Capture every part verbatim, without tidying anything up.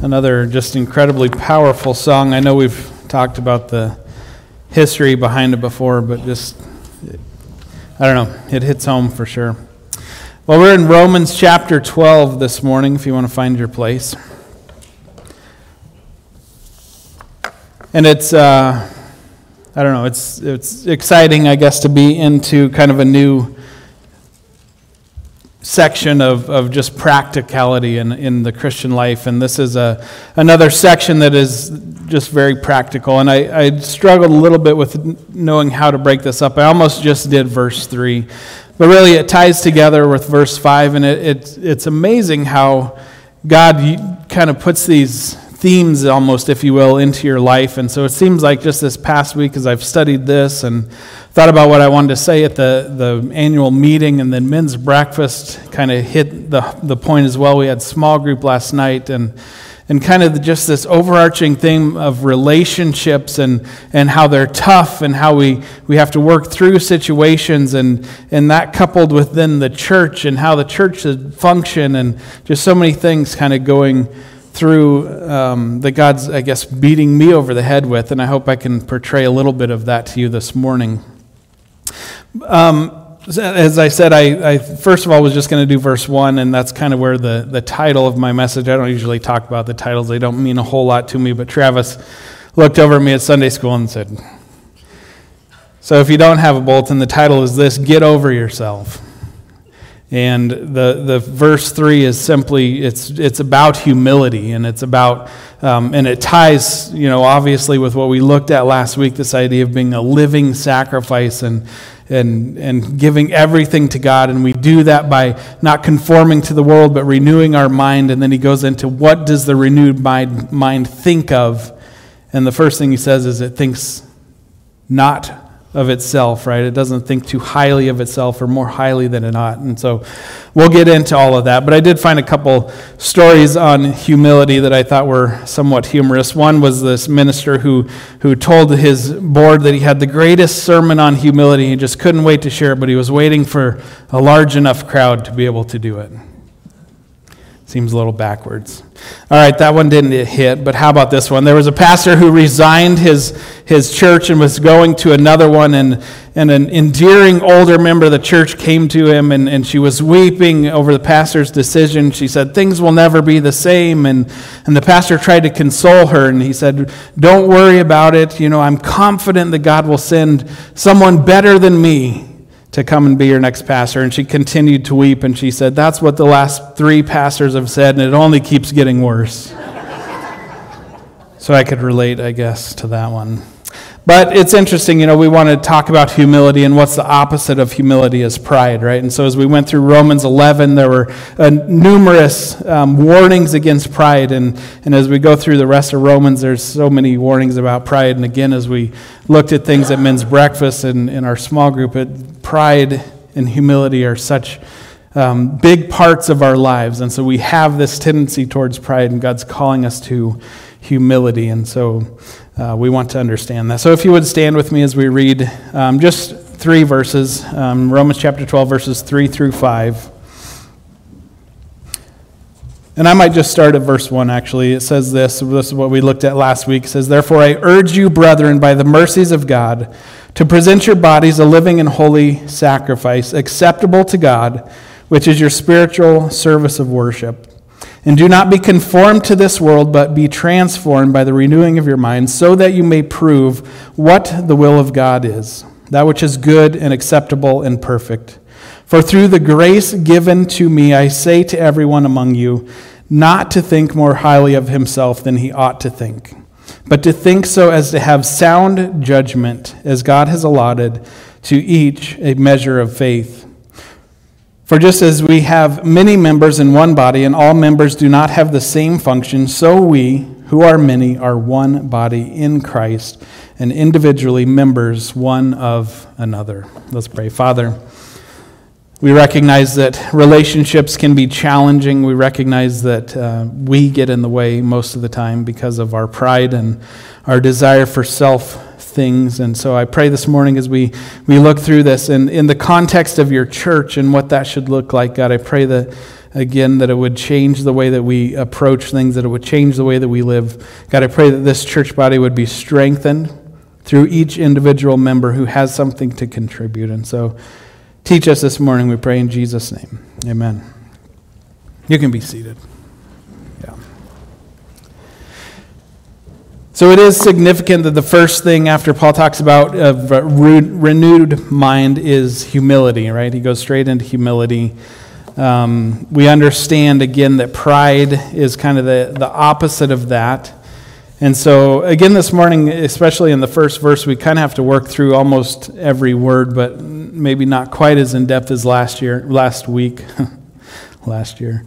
Another just incredibly powerful song. I know we've talked about the history behind it before, but just, I don't know, it hits home for sure. Well, we're in Romans chapter twelve this morning, if you want to find your place. And it's, uh, I don't know, it's it's exciting, I guess, to be into kind of a new section of, of just practicality in, in the Christian life. And this is a another section that is just very practical. And I, I struggled a little bit with knowing how to break this up. I almost just did verse three. But really it ties together with verse five. And it, it it's amazing how God kind of puts these themes almost, if you will, into your life. And so it seems like just this past week as I've studied this and thought about what I wanted to say at the, the annual meeting, and then men's breakfast kind of hit the the point as well. We had small group last night, and and kind of just this overarching theme of relationships and, and how they're tough and how we, we have to work through situations, and, and that coupled with then the church and how the church should function, and just so many things kind of going through um, that God's, I guess, beating me over the head with, and I hope I can portray a little bit of that to you this morning. Um, as I said, I, I first of all was just going to do verse one, and that's kind of where the, the title of my message, I don't usually talk about the titles, they don't mean a whole lot to me, but Travis looked over at me at Sunday school and said, so if you don't have a bulletin, the title is this: Get Over Yourself. And the, the verse three is simply, it's it's about humility, and it's about, um, and it ties, you know, obviously with what we looked at last week, this idea of being a living sacrifice and and and giving everything to God. And we do that by not conforming to the world, but renewing our mind. And then he goes into what does the renewed mind, mind think of? And the first thing he says is it thinks not of itself, right? It doesn't think too highly of itself, or more highly than it ought. And so we'll get into all of that. But I did find a couple stories on humility that I thought were somewhat humorous. One was this minister who, who told his board that he had the greatest sermon on humility. He just couldn't wait to share it, but he was waiting for a large enough crowd to be able to do it. Seems a little backwards. All right, that one didn't hit, but how about this one? There was a pastor who resigned his his church and was going to another one, and, and an endearing older member of the church came to him, and, and she was weeping over the pastor's decision. She said, things will never be the same, and, and the pastor tried to console her, and he said, don't worry about it. You know, I'm confident that God will send someone better than me to come and be your next pastor. And she continued to weep, and she said, that's what the last three pastors have said, and it only keeps getting worse. So I could relate, I guess, to that one. But it's interesting, you know, we want to talk about humility, and what's the opposite of humility is pride, right? And so as we went through Romans eleven, there were uh, numerous um, warnings against pride, and, and as we go through the rest of Romans, there's so many warnings about pride. And again, as we looked at things at men's breakfast and in our small group, it, pride and humility are such um, big parts of our lives, and so we have this tendency towards pride, and God's calling us to humility, and so Uh, we want to understand that. So if you would stand with me as we read um, just three verses, um, Romans chapter twelve, verses three through five. And I might just start at verse one, actually. It says this, this is what we looked at last week. It says, therefore I urge you, brethren, by the mercies of God, to present your bodies a living and holy sacrifice, acceptable to God, which is your spiritual service of worship. And do not be conformed to this world, but be transformed by the renewing of your mind, so that you may prove what the will of God is, that which is good and acceptable and perfect. For through the grace given to me, I say to everyone among you, not to think more highly of himself than he ought to think, but to think so as to have sound judgment, as God has allotted to each a measure of faith. For just as we have many members in one body, and all members do not have the same function, so we, who are many, are one body in Christ, and individually members one of another. Let's pray. Father, we recognize that relationships can be challenging. We recognize that uh, we get in the way most of the time because of our pride and our desire for self things. And so I pray this morning as we, we look through this, and in the context of your church and what that should look like, God, I pray that, again, that it would change the way that we approach things, that it would change the way that we live. God, I pray that this church body would be strengthened through each individual member who has something to contribute. And so teach us this morning, we pray in Jesus' name. Amen. You can be seated. Yeah. So it is significant that the first thing after Paul talks about a renewed mind is humility, right? He goes straight into humility. Um, we understand, again, that pride is kind of the, the opposite of that. And so, again, this morning, especially in the first verse, we kind of have to work through almost every word, but maybe not quite as in-depth as last year, last week, last year.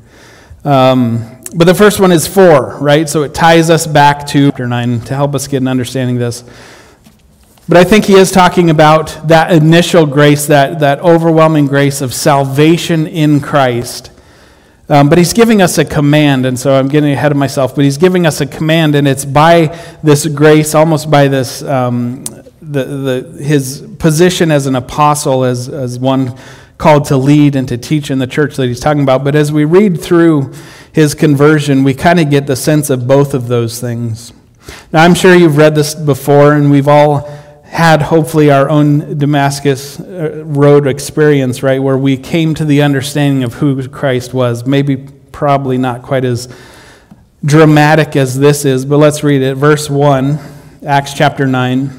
Um, but the first one is for, right? So it ties us back to chapter nine to help us get an understanding of this. But I think he is talking about that initial grace, that, that overwhelming grace of salvation in Christ. Um, but he's giving us a command, and so I'm getting ahead of myself, but he's giving us a command, and it's by this grace, almost by this, um, the, the his position as an apostle, as, as one called to lead and to teach in the church that he's talking about. But as we read through his conversion, we kind of get the sense of both of those things. Now, I'm sure you've read this before, and we've all had hopefully our own Damascus road experience, right, where we came to the understanding of who Christ was. Maybe probably not quite as dramatic as this is, but let's read it. Verse one, Acts chapter nine.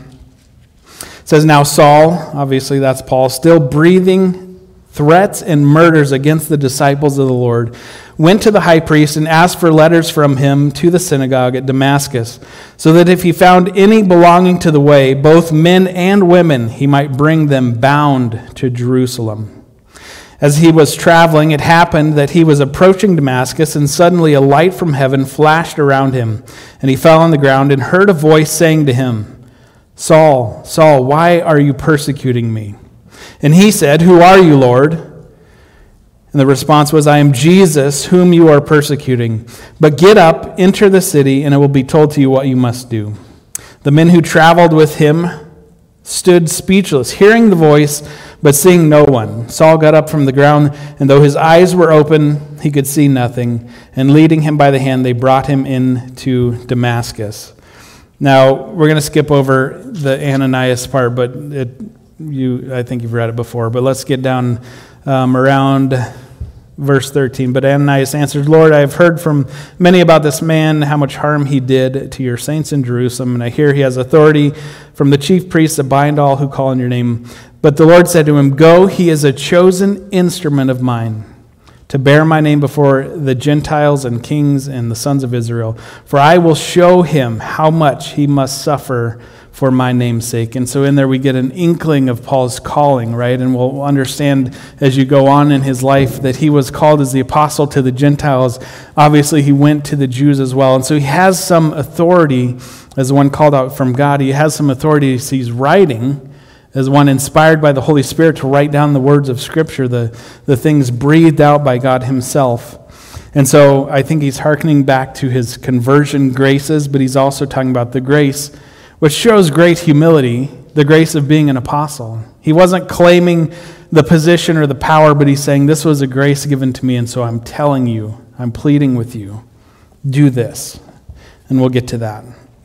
It says, "Now Saul," obviously that's Paul, "still breathing threats and murders against the disciples of the Lord, went to the high priest and asked for letters from him to the synagogue at Damascus, so that if he found any belonging to the way, both men and women, he might bring them bound to Jerusalem. As he was traveling, it happened that he was approaching Damascus, and suddenly a light from heaven flashed around him, and he fell on the ground and heard a voice saying to him, 'Saul, Saul, why are you persecuting me?' And he said, 'Who are you, Lord?' And the response was, 'I am Jesus, whom you are persecuting. But get up, enter the city, and it will be told to you what you must do.' The men who traveled with him stood speechless, hearing the voice, but seeing no one. Saul got up from the ground, and though his eyes were open, he could see nothing. And leading him by the hand, they brought him into Damascus." Now, we're going to skip over the Ananias part, but it, you, I think you've read it before. But let's get down Um, around verse thirteen. "But Ananias answered, 'Lord, I have heard from many about this man, how much harm he did to your saints in Jerusalem, and I hear he has authority from the chief priests to bind all who call on your name.' But the Lord said to him, 'Go, he is a chosen instrument of mine, to bear my name before the Gentiles and kings and the sons of Israel. For I will show him how much he must suffer for my name's sake.'" And so in there we get an inkling of Paul's calling, right? And we'll understand as you go on in his life that he was called as the apostle to the Gentiles. Obviously, he went to the Jews as well. And so he has some authority as one called out from God. He has some authority as he's writing, as one inspired by the Holy Spirit to write down the words of Scripture, the, the things breathed out by God himself. And so I think he's hearkening back to his conversion graces, but he's also talking about the grace which shows great humility, the grace of being an apostle. He wasn't claiming the position or the power, but he's saying, this was a grace given to me, and so I'm telling you, I'm pleading with you, do this. And we'll get to that.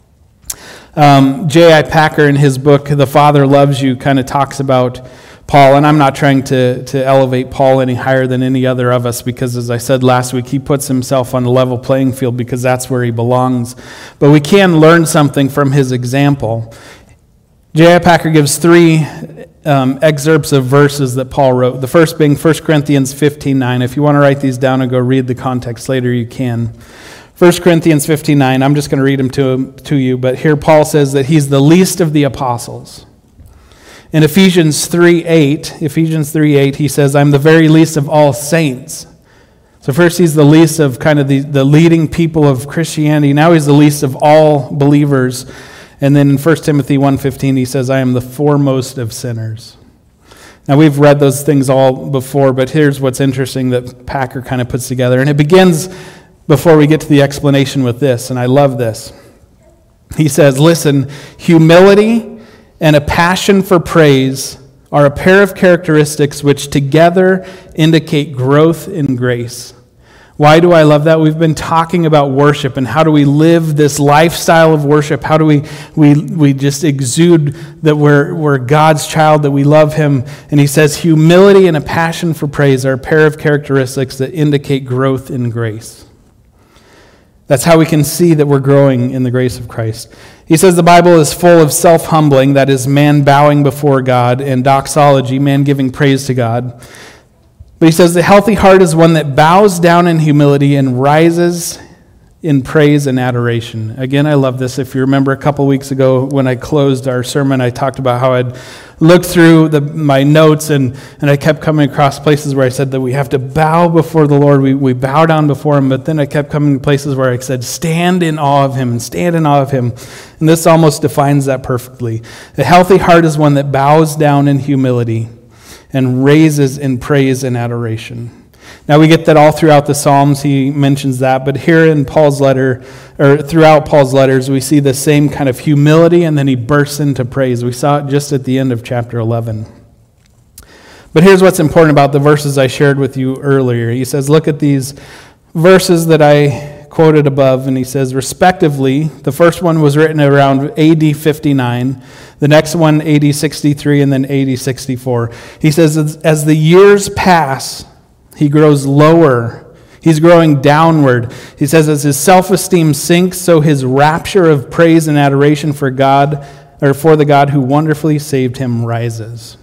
Um, J I Packer, in his book, The Father Loves You, kind of talks about Paul, and I'm not trying to, to elevate Paul any higher than any other of us, because as I said last week, he puts himself on a level playing field because that's where he belongs. But we can learn something from his example. J I Packer gives three um, excerpts of verses that Paul wrote. The first being First Corinthians fifteen nine. If you want to write these down and go read the context later, you can. First Corinthians fifteen nine. I'm just going to read them to, to you, but here Paul says that he's the least of the apostles. In Ephesians three eight, Ephesians three eight, he says, I'm the very least of all saints. So first he's the least of kind of the, the leading people of Christianity. Now he's the least of all believers. And then in First Timothy one fifteen, he says, I am the foremost of sinners. Now we've read those things all before, but here's what's interesting that Packer kind of puts together. And it begins before we get to the explanation with this, and I love this. He says, listen, humility and a passion for praise are a pair of characteristics which together indicate growth in grace. Why do I love that? We've been talking about worship and how do we live this lifestyle of worship? How do we we we just exude that we're we're God's child, that we love him? And he says humility and a passion for praise are a pair of characteristics that indicate growth in grace. That's how we can see that we're growing in the grace of Christ. He says the Bible is full of self-humbling, that is man bowing before God, and doxology, man giving praise to God. But he says the healthy heart is one that bows down in humility and rises in praise and adoration. Again, I love this. If you remember a couple weeks ago when I closed our sermon, I talked about how I'd looked through the, my notes and, and I kept coming across places where I said that we have to bow before the Lord. We, we bow down before him, but then I kept coming to places where I said, stand in awe of him and stand in awe of him. And this almost defines that perfectly. A healthy heart is one that bows down in humility and raises in praise and adoration. Now we get that all throughout the Psalms, he mentions that, but here in Paul's letter, or throughout Paul's letters, we see the same kind of humility, and then he bursts into praise. We saw it just at the end of chapter eleven. But here's what's important about the verses I shared with you earlier. He says, look at these verses that I quoted above, and he says, respectively, the first one was written around A D fifty-nine, the next one A D sixty-three, and then A D sixty-four. He says, as, as the years pass, he grows lower. He's growing downward. He says, as his self-esteem sinks, so his rapture of praise and adoration for God, or for the God who wonderfully saved him, rises.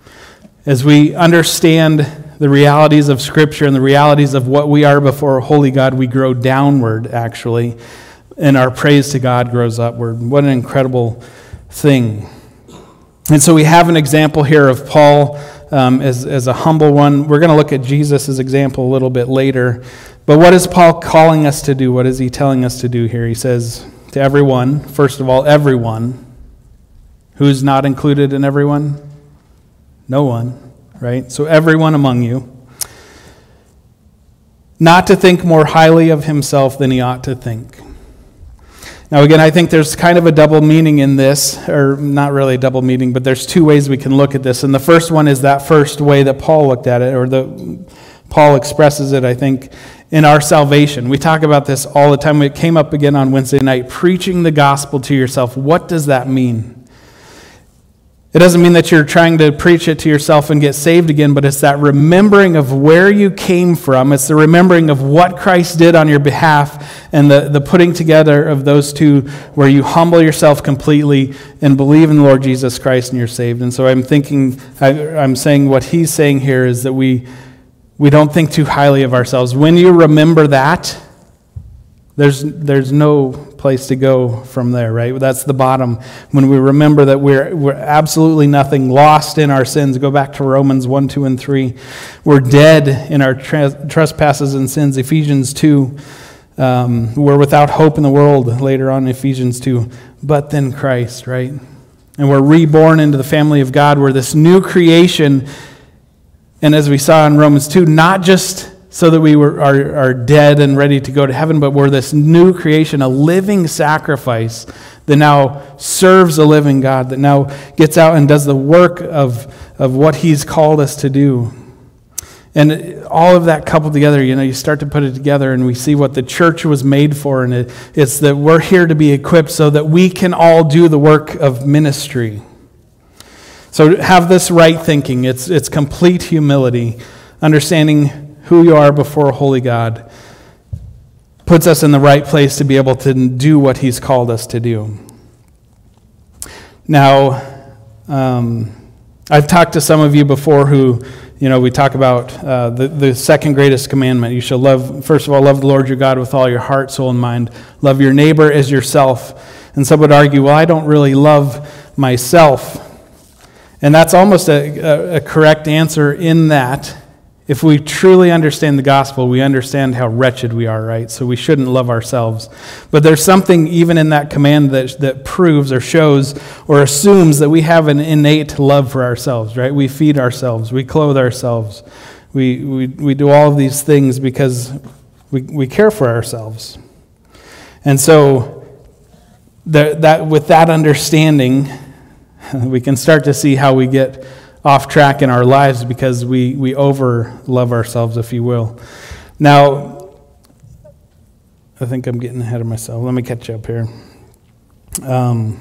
As we understand the realities of Scripture and the realities of what we are before a holy God, we grow downward, actually, and our praise to God grows upward. What an incredible thing. And so we have an example here of Paul um, as, as a humble one. We're going to look at Jesus' example a little bit later. But what is Paul calling us to do? What is he telling us to do here? He says to everyone, first of all, everyone. Who's not included in everyone? No one, right? So everyone among you. Not to think more highly of himself than he ought to think. Now again, I think there's kind of a double meaning in this, or not really a double meaning, but there's two ways we can look at this. And the first one is that first way that Paul looked at it, or the Paul expresses it, I think, in our salvation. We talk about this all the time. It came up again on Wednesday night, preaching the gospel to yourself. What does that mean? It doesn't mean that you're trying to preach it to yourself and get saved again, but it's that remembering of where you came from. It's the remembering of what Christ did on your behalf, and the, the putting together of those two where you humble yourself completely and believe in the Lord Jesus Christ and you're saved. And so I'm thinking, I, I'm saying what he's saying here is that we, we don't think too highly of ourselves. When you remember that, There's there's no place to go from there, right? That's the bottom. When we remember that we're we're absolutely nothing, lost in our sins. Go back to Romans one, two, and three. We're dead in our tra- trespasses and sins. Ephesians two. Um, we're without hope in the world, later on in Ephesians two. But then Christ, right? And we're reborn into the family of God. We're this new creation. And as we saw in Romans two, not just so that we were are, are dead and ready to go to heaven, but we're this new creation, a living sacrifice that now serves a living God, that now gets out and does the work of, of what he's called us to do. And all of that coupled together, you know, you start to put it together and we see what the church was made for, and it, it's that we're here to be equipped so that we can all do the work of ministry. So have this right thinking. It's, it's complete humility, understanding who you are before a holy God puts us in the right place to be able to do what he's called us to do. Now, um, I've talked to some of you before who, you know, we talk about uh, the, the second greatest commandment. You shall love, first of all, love the Lord your God with all your heart, soul, and mind. Love your neighbor as yourself. And some would argue, well, I don't really love myself. And that's almost a, a, a correct answer in that if we truly understand the gospel, we understand how wretched we are, right? So we shouldn't love ourselves. But there's something even in that command that, that proves or shows or assumes that we have an innate love for ourselves, right? We feed ourselves. We clothe ourselves. We we, we do all of these things because we, we care for ourselves. And so the, that with that understanding, we can start to see how we get off track in our lives because we, we over-love ourselves, if you will. Now, I think I'm getting ahead of myself. Let me catch up here. Um,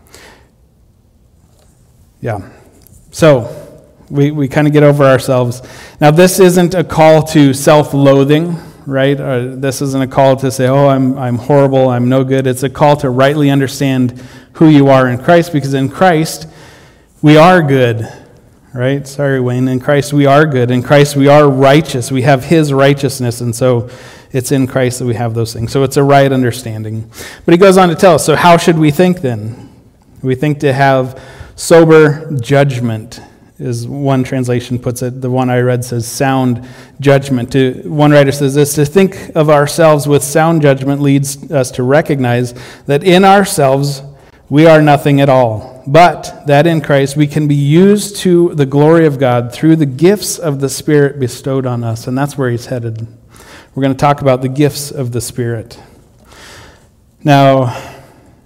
yeah. So, we, we kind of get over ourselves. Now, this isn't a call to self-loathing, right? Or this isn't a call to say, oh, I'm I'm horrible, I'm no good. It's a call to rightly understand who you are in Christ, because in Christ, we are good, right? Sorry, Wayne. In Christ, we are good. In Christ, we are righteous. We have His righteousness, and so it's in Christ that we have those things. So it's a right understanding. But he goes on to tell us, so how should we think then? We think to have sober judgment, is one translation puts it. The one I read says sound judgment. To, one writer says this, to think of ourselves with sound judgment leads us to recognize that in ourselves we are nothing at all, but that in Christ we can be used to the glory of God through the gifts of the Spirit bestowed on us. And that's where he's headed. We're going to talk about the gifts of the Spirit. Now,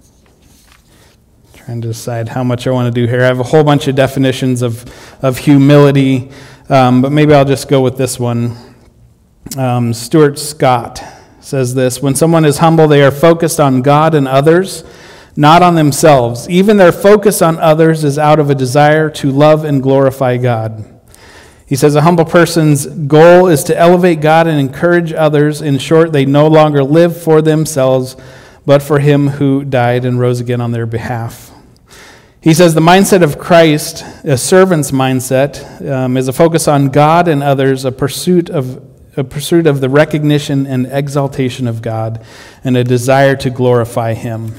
trying to decide how much I want to do here. I have a whole bunch of definitions of, of humility, um, but maybe I'll just go with this one. Um, Stuart Scott says this, when someone is humble, they are focused on God and others, not on themselves. Even their focus on others is out of a desire to love and glorify God. He says a humble person's goal is to elevate God and encourage others. In short, they no longer live for themselves, but for Him who died and rose again on their behalf. He says the mindset of Christ, a servant's mindset, um, is a focus on God and others, a pursuit of a pursuit of the recognition and exaltation of God, and a desire to glorify Him.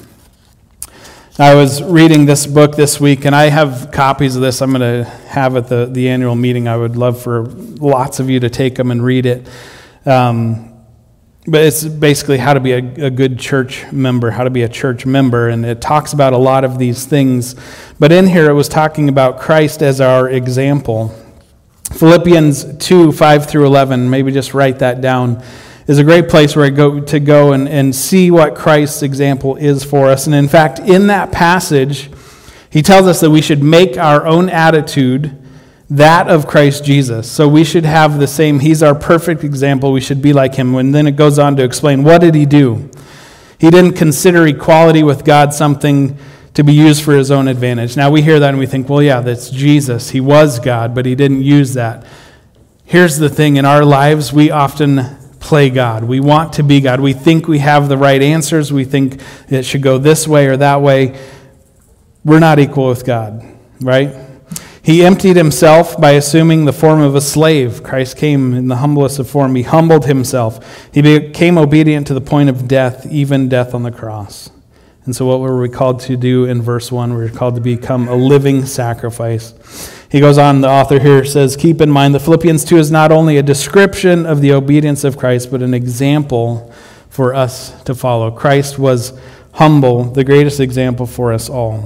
I was reading this book this week, and I have copies of this I'm going to have at the, the annual meeting. I would love for lots of you to take them and read it. Um, but it's basically how to be a, a good church member, how to be a church member, and it talks about a lot of these things. But in here it was talking about Christ as our example. Philippians two, five through eleven, maybe just write that down, is a great place where I go to go and, and see what Christ's example is for us. And in fact, in that passage, he tells us that we should make our own attitude that of Christ Jesus. So we should have the same, he's our perfect example, we should be like him. And then it goes on to explain, what did he do? He didn't consider equality with God something to be used for his own advantage. Now we hear that and we think, well, yeah, that's Jesus. He was God, but he didn't use that. Here's the thing, in our lives, we often play God. We want to be God. We think we have the right answers. We think it should go this way or that way. We're not equal with God, right? He emptied himself by assuming the form of a slave. Christ came in the humblest of form. He humbled himself. He became obedient to the point of death, even death on the cross. And so what were we called to do in verse one? We were called to become a living sacrifice. He goes on, the author here says, keep in mind that Philippians two is not only a description of the obedience of Christ, but an example for us to follow. Christ was humble, the greatest example for us all.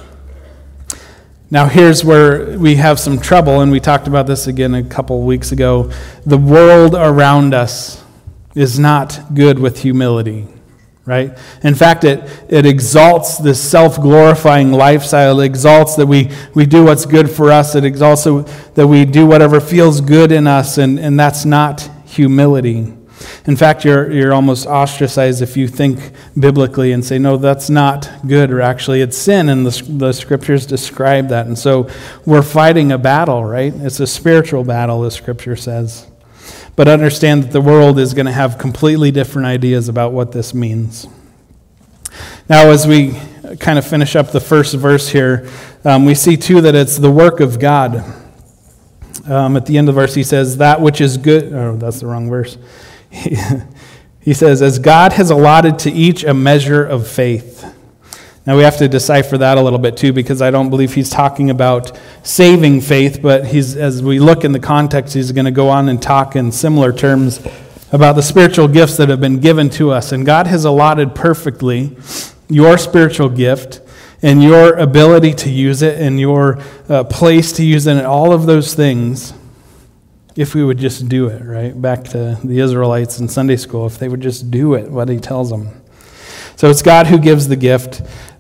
Now here's where we have some trouble, and we talked about this again a couple weeks ago. The world around us is not good with humility. Right? In fact, it, it exalts this self-glorifying lifestyle. It exalts that we, we do what's good for us. It exalts that we do whatever feels good in us, and, and that's not humility. In fact, you're you're almost ostracized if you think biblically and say, no, that's not good, or actually it's sin, and the, the scriptures describe that. And so we're fighting a battle, right? It's a spiritual battle, the scripture says. But understand that the world is going to have completely different ideas about what this means. Now, as we kind of finish up the first verse here, um, we see too that it's the work of God. Um, at the end of the verse, he says, that which is good. Oh, that's the wrong verse. He, he says, as God has allotted to each a measure of faith. Now we have to decipher that a little bit too, because I don't believe he's talking about saving faith, but he's, as we look in the context, he's going to go on and talk in similar terms about the spiritual gifts that have been given to us. And God has allotted perfectly your spiritual gift and your ability to use it and your uh, place to use it and all of those things, if we would just do it, right? Back to the Israelites in Sunday school, if they would just do it, what he tells them. So it's God who gives the gift.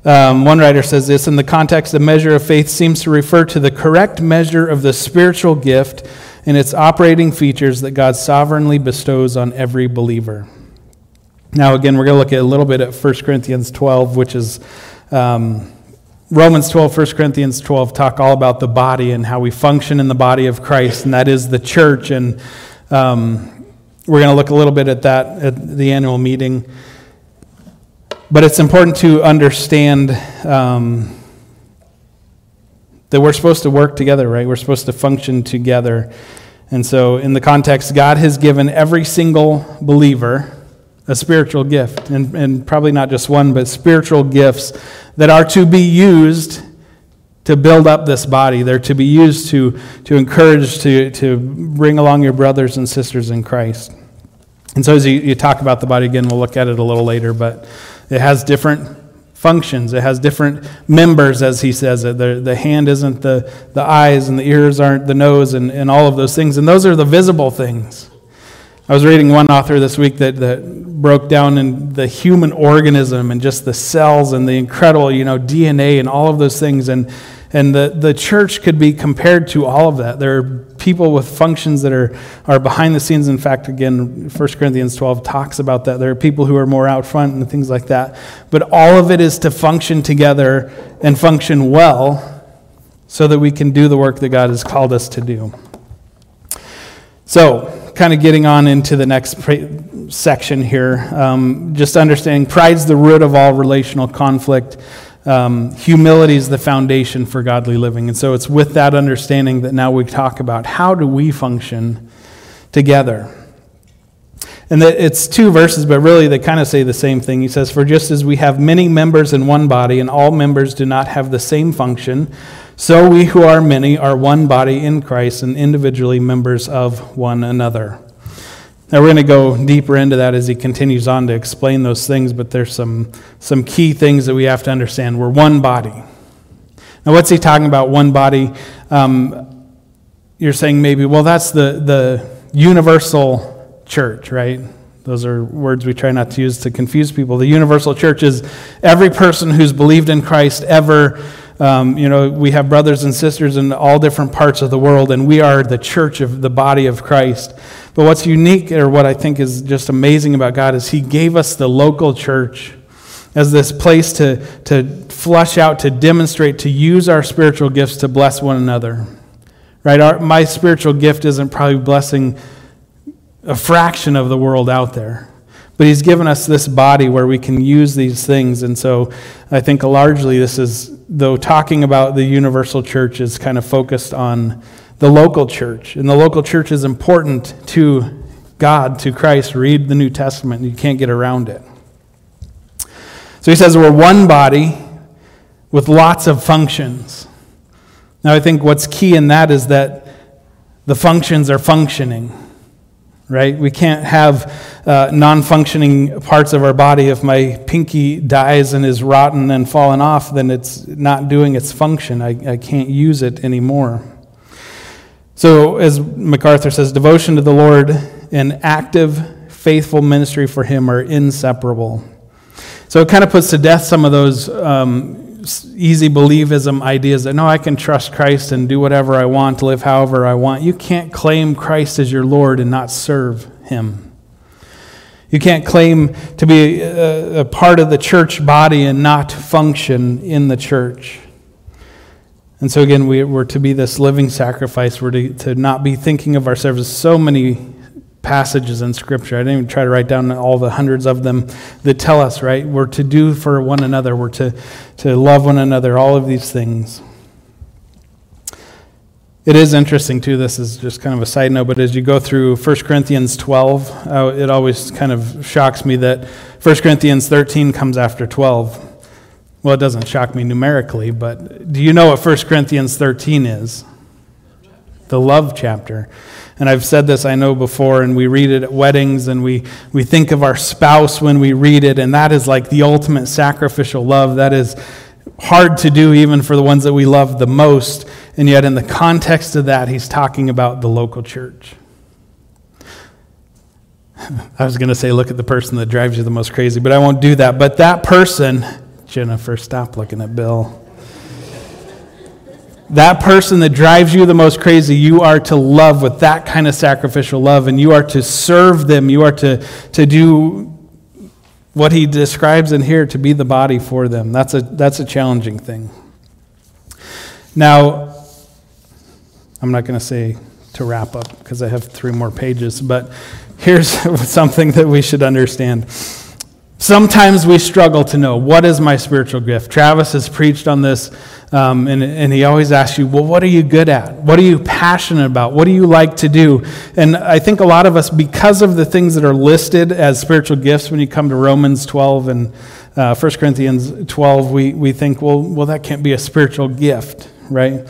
Um, one writer says this, in the context, the measure of faith seems to refer to the correct measure of the spiritual gift and its operating features that God sovereignly bestows on every believer. Now, again, we're going to look at a little bit at First Corinthians twelve, which is um, Romans twelve, First Corinthians twelve talk all about the body and how we function in the body of Christ, and that is the church. And um, we're going to look a little bit at that at the annual meeting. But it's important to understand um, that we're supposed to work together, right? We're supposed to function together. And so in the context, God has given every single believer a spiritual gift, and, and probably not just one, but spiritual gifts that are to be used to build up this body. They're to be used to, to encourage, to, to bring along your brothers and sisters in Christ. And so as you, you talk about the body, again, we'll look at it a little later, but it has different functions. It has different members, as he says it. The, the hand isn't the, the eyes, and the ears aren't the nose, and, and all of those things. And those are the visible things. I was reading one author this week that, that broke down in the human organism and just the cells and the incredible, you know, D N A and all of those things. And and the, the church could be compared to all of that. There are people with functions that are, are behind the scenes. In fact, again, First Corinthians twelve talks about that. There are people who are more out front and things like that. But all of it is to function together and function well so that we can do the work that God has called us to do. So, kind of getting on into the next pre- section here, um, just understanding pride's the root of all relational conflict. Um, humility is the foundation for godly living. And so it's with that understanding that now we talk about how do we function together. And that it's two verses, but really they kind of say the same thing. He says, for just as we have many members in one body, and all members do not have the same function, so we who are many are one body in Christ and individually members of one another. Now we're going to go deeper into that as he continues on to explain those things, but there's some, some key things that we have to understand. We're one body. Now what's he talking about, one body? Um, you're saying maybe, well, that's the, the universal church, right? Those are words we try not to use to confuse people. The universal church is every person who's believed in Christ ever. Um, you know, we have brothers and sisters in all different parts of the world, and we are the church of the body of Christ. But what's unique, or what I think is just amazing about God, is he gave us the local church as this place to, to flush out, to demonstrate, to use our spiritual gifts to bless one another. Right? Our, my spiritual gift isn't probably blessing a fraction of the world out there. But he's given us this body where we can use these things. And so I think largely this is, though talking about the universal church is kind of focused on the local church. And the local church is important to God, to Christ. Read the New Testament. You can't get around it. So he says we're one body with lots of functions. Now I think what's key in that is that the functions are functioning. Right? We can't have uh, non-functioning parts of our body. If my pinky dies and is rotten and fallen off, then it's not doing its function. I, I can't use it anymore. So as MacArthur says, devotion to the Lord and active, faithful ministry for him are inseparable. So it kind of puts to death some of those um, easy believism ideas that, no, I can trust Christ and do whatever I want, live however I want. You can't claim Christ as your Lord and not serve him. You can't claim to be a, a part of the church body and not function in the church. And so again, we, we're to be this living sacrifice. We're to, to not be thinking of ourselves as so many passages in Scripture. I didn't even try to write down all the hundreds of them that tell us, right? We're to do for one another. We're to, to love one another, all of these things. It is interesting, too, this is just kind of a side note, but as you go through First Corinthians twelve, uh, it always kind of shocks me that First Corinthians thirteen comes after twelve. Well, it doesn't shock me numerically, but do you know what First Corinthians thirteen is? The love chapter. And I've said this, I know, before, and we read it at weddings, and we, we think of our spouse when we read it, and that is like the ultimate sacrificial love. That is hard to do even for the ones that we love the most, and yet in the context of that, he's talking about the local church. I was going to say, look at the person that drives you the most crazy, but I won't do that. But that person Jennifer, stop looking at Bill. That person that drives you the most crazy, you are to love with that kind of sacrificial love, and you are to serve them. You are to, to do what he describes in here, to be the body for them. That's a, that's a challenging thing. Now, I'm not going to say to wrap up because I have three more pages, but here's something that we should understand. Sometimes we struggle to know, what is my spiritual gift? Travis has preached on this, um, and, and he always asks you, well, what are you good at? What are you passionate about? What do you like to do? And I think a lot of us, because of the things that are listed as spiritual gifts when you come to Romans twelve and uh, First Corinthians twelve, we, we think, well, well, that can't be a spiritual gift, right?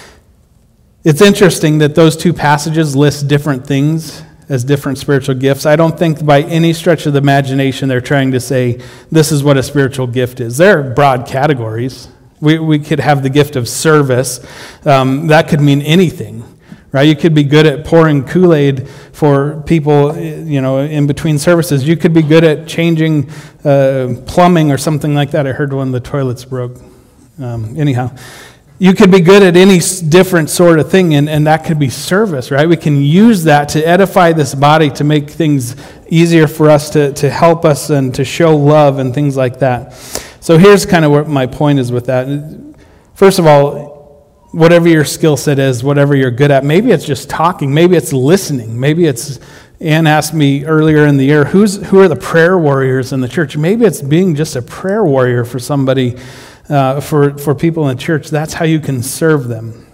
It's interesting that those two passages list different things as different spiritual gifts. I don't think by any stretch of the imagination they're trying to say this is what a spiritual gift is. There are broad categories. We we could have the gift of service. Um, that could mean anything, right? You could be good at pouring Kool-Aid for people, you know, in between services. You could be good at changing uh, plumbing or something like that. I heard one of the toilets broke. Um, anyhow. You could be good at any different sort of thing, and, and that could be service, right? We can use that to edify this body, to make things easier for us, to, to help us and to show love and things like that. So here's kind of what my point is with that. First of all, whatever your skill set is, whatever you're good at, maybe it's just talking, maybe it's listening, maybe it's, Ann asked me earlier in the year, who's who are the prayer warriors in the church? Maybe it's being just a prayer warrior for somebody. Uh, for, for people in the church, that's how you can serve them.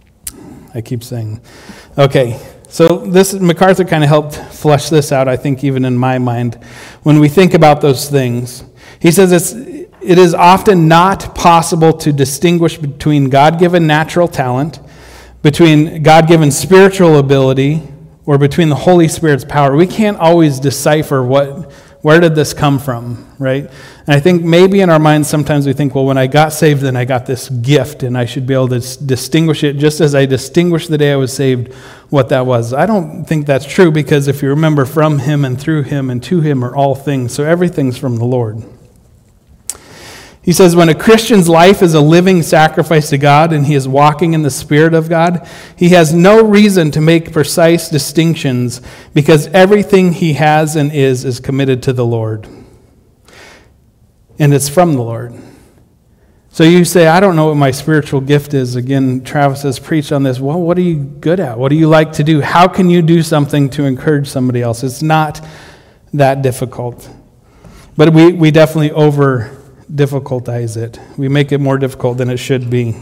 I keep saying. Okay, so this MacArthur kind of helped flesh this out, I think, even in my mind. When we think about those things, he says it's, it is often not possible to distinguish between God-given natural talent, between God-given spiritual ability, or between the Holy Spirit's power. We can't always decipher what where did this come from, right? And I think maybe in our minds sometimes we think, well, when I got saved, then I got this gift, and I should be able to s- distinguish it just as I distinguished the day I was saved what that was. I don't think that's true, because if you remember, from him and through him and to him are all things, so everything's from the Lord. He says, when a Christian's life is a living sacrifice to God and he is walking in the Spirit of God, he has no reason to make precise distinctions, because everything he has and is is committed to the Lord. And it's from the Lord. So you say, I don't know what my spiritual gift is. Again, Travis has preached on this. Well, what are you good at? What do you like to do? How can you do something to encourage somebody else? It's not that difficult. But we, we definitely over difficultize it. We make it more difficult than it should be.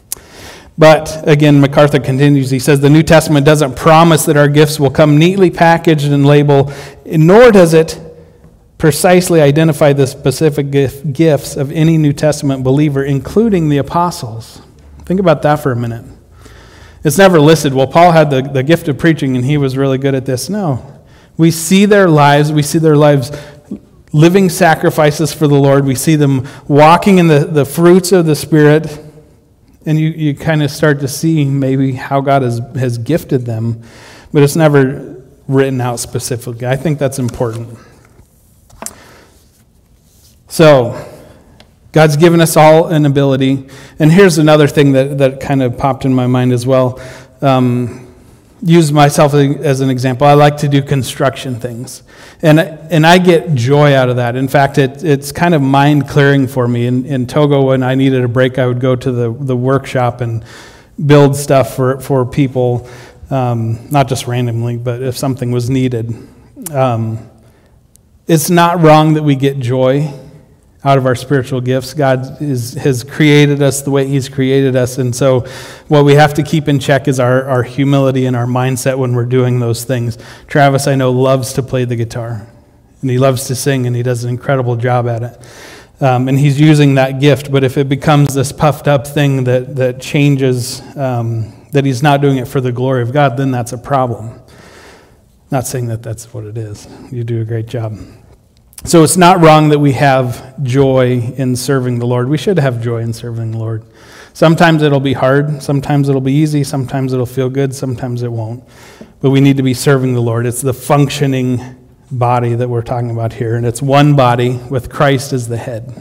But again, MacArthur continues. He says the New Testament doesn't promise that our gifts will come neatly packaged and labeled, nor does it precisely identify the specific gift, gifts of any New Testament believer, including the apostles. Think about that for a minute. It's never listed. Well, Paul had the, the gift of preaching and he was really good at this. No. We see their lives. We see their lives living sacrifices for the Lord. We see them walking in the, the fruits of the Spirit. And you, you kind of start to see maybe how God has, has gifted them. But it's never written out specifically. I think that's important. So, God's given us all an ability. And here's another thing that, that kind of popped in my mind as well. Um, use myself as an example. I like to do construction things. And and I get joy out of that. In fact, it, it's kind of mind-clearing for me. In, in Togo, when I needed a break, I would go to the, the workshop and build stuff for, for people, um, not just randomly, but if something was needed. Um, it's not wrong that we get joy out of our spiritual gifts. God is, has created us the way he's created us. And so what we have to keep in check is our, our humility and our mindset when we're doing those things. Travis, I know, loves to play the guitar. And he loves to sing, and he does an incredible job at it. Um, and he's using that gift. But if it becomes this puffed up thing that, that changes, um, that he's not doing it for the glory of God, then that's a problem. Not saying that that's what it is. You do a great job. So it's not wrong that we have joy in serving the Lord. We should have joy in serving the Lord. Sometimes it'll be hard. Sometimes it'll be easy. Sometimes it'll feel good. Sometimes it won't. But we need to be serving the Lord. It's the functioning body that we're talking about here. And it's one body with Christ as the head.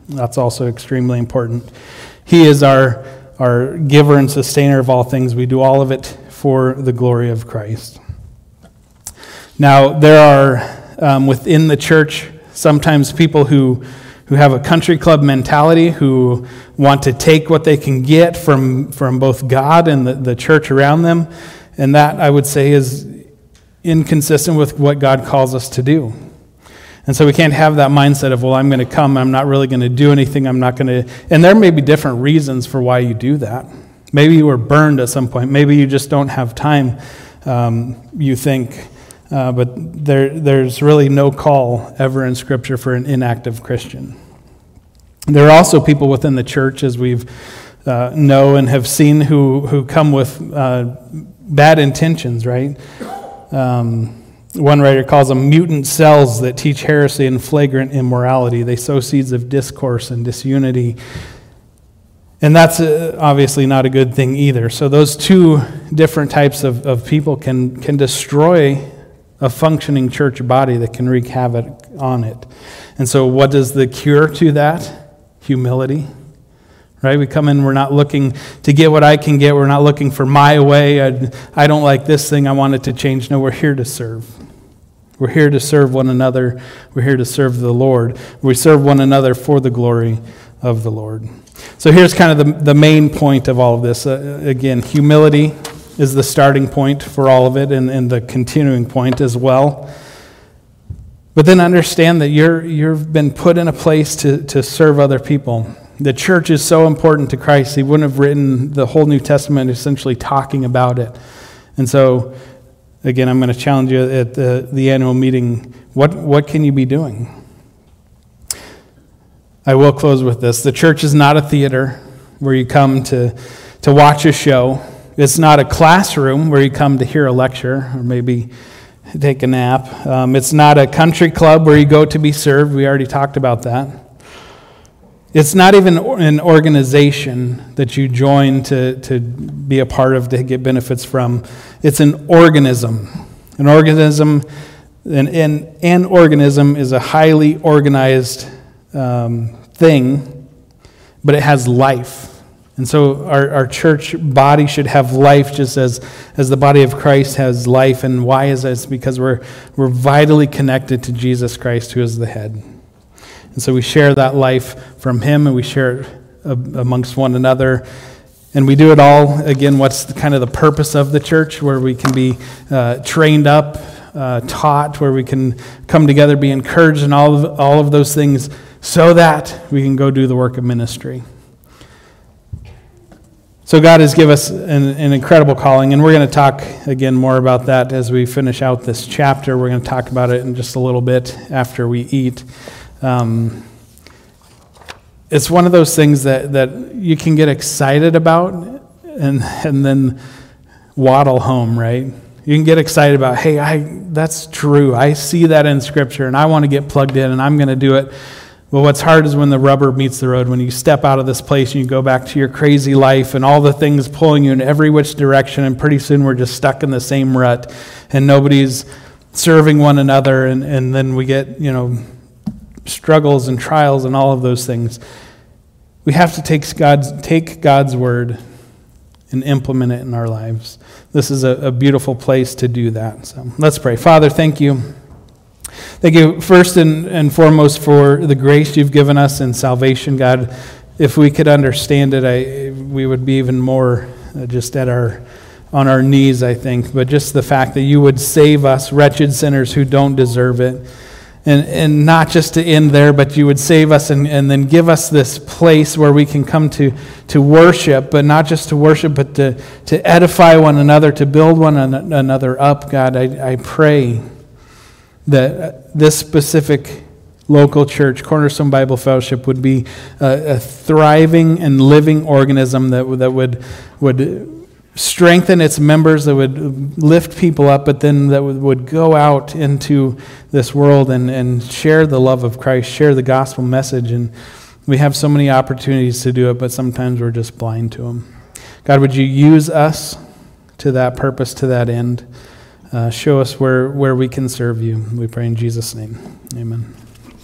That's also extremely important. He is our, our giver and sustainer of all things. We do all of it for the glory of Christ. Now, there are um, within the church sometimes people who who have a country club mentality, who want to take what they can get from, from both God and the, the church around them. And that, I would say, is inconsistent with what God calls us to do. And so we can't have that mindset of, well, I'm going to come, I'm not really going to do anything, I'm not going to... And there may be different reasons for why you do that. Maybe you were burned at some point. Maybe you just don't have time, um, you think... Uh, but there, there's really no call ever in Scripture for an inactive Christian. There are also people within the church, as we've uh, know and have seen, who who come with uh, bad intentions. Right? Um, one writer calls them mutant cells that teach heresy and flagrant immorality. They sow seeds of discourse and disunity. And that's uh, obviously not a good thing either. So those two different types of, of people can can destroy a functioning church body that can wreak havoc on it. And so what is the cure to that? Humility. Right? We come in, we're not looking to get what I can get. We're not looking for my way. I, I don't like this thing. I want it to change. No, we're here to serve. We're here to serve one another. We're here to serve the Lord. We serve one another for the glory of the Lord. So here's kind of the, the main point of all of this. Uh, again, humility is the starting point for all of it, and, and the continuing point as well. But then understand that you're, you've been put in a place to, to serve other people. The church is so important to Christ. He wouldn't have written the whole New Testament essentially talking about it. And so, again, I'm going to challenge you at the, the annual meeting, what, what can you be doing? I will close with this. The church is not a theater where you come to, to watch a show. It's not a classroom where you come to hear a lecture or maybe take a nap. Um, it's not a country club where you go to be served. We already talked about that. It's not even an organization that you join to, to be a part of to get benefits from. It's an organism. An organism, an, an, an organism is a highly organized um, thing, but it has life. And so our, our church body should have life just as, as the body of Christ has life. And why is that? It's because we're, we're vitally connected to Jesus Christ, who is the head. And so we share that life from him, and we share it amongst one another. And we do it all, again, what's the, kind of the purpose of the church, where we can be uh, trained up, uh, taught, where we can come together, be encouraged, and all of, all of those things so that we can go do the work of ministry. So God has given us an, an incredible calling, and we're going to talk again more about that as we finish out this chapter. We're going to talk about it in just a little bit after we eat. Um, it's one of those things that, that you can get excited about and and then waddle home, right? You can get excited about, hey, I that's true. I see that in Scripture, and I want to get plugged in, and I'm going to do it. Well, what's hard is when the rubber meets the road, when you step out of this place and you go back to your crazy life and all the things pulling you in every which direction, and pretty soon we're just stuck in the same rut and nobody's serving one another, and, and then we get, you know, struggles and trials and all of those things. We have to take God's, take God's word and implement it in our lives. This is a, a beautiful place to do that. So let's pray. Father, thank you. Thank you first and, and foremost for the grace you've given us in salvation, God. If we could understand it, I, we would be even more uh, just at our on our knees, I think. But just the fact that you would save us, wretched sinners who don't deserve it. And and not just to end there, but you would save us and, and then give us this place where we can come to, to worship, but not just to worship, but to, to edify one another, to build one another up, God. I, I pray that this specific local church, Cornerstone Bible Fellowship, would be a, a thriving and living organism that, that would would strengthen its members, that would lift people up, but then that would, would go out into this world and, and share the love of Christ, share the gospel message. And we have so many opportunities to do it, but sometimes we're just blind to them. God, would you use us to that purpose, to that end? Uh, show us where, where we can serve you. We pray in Jesus' name. Amen.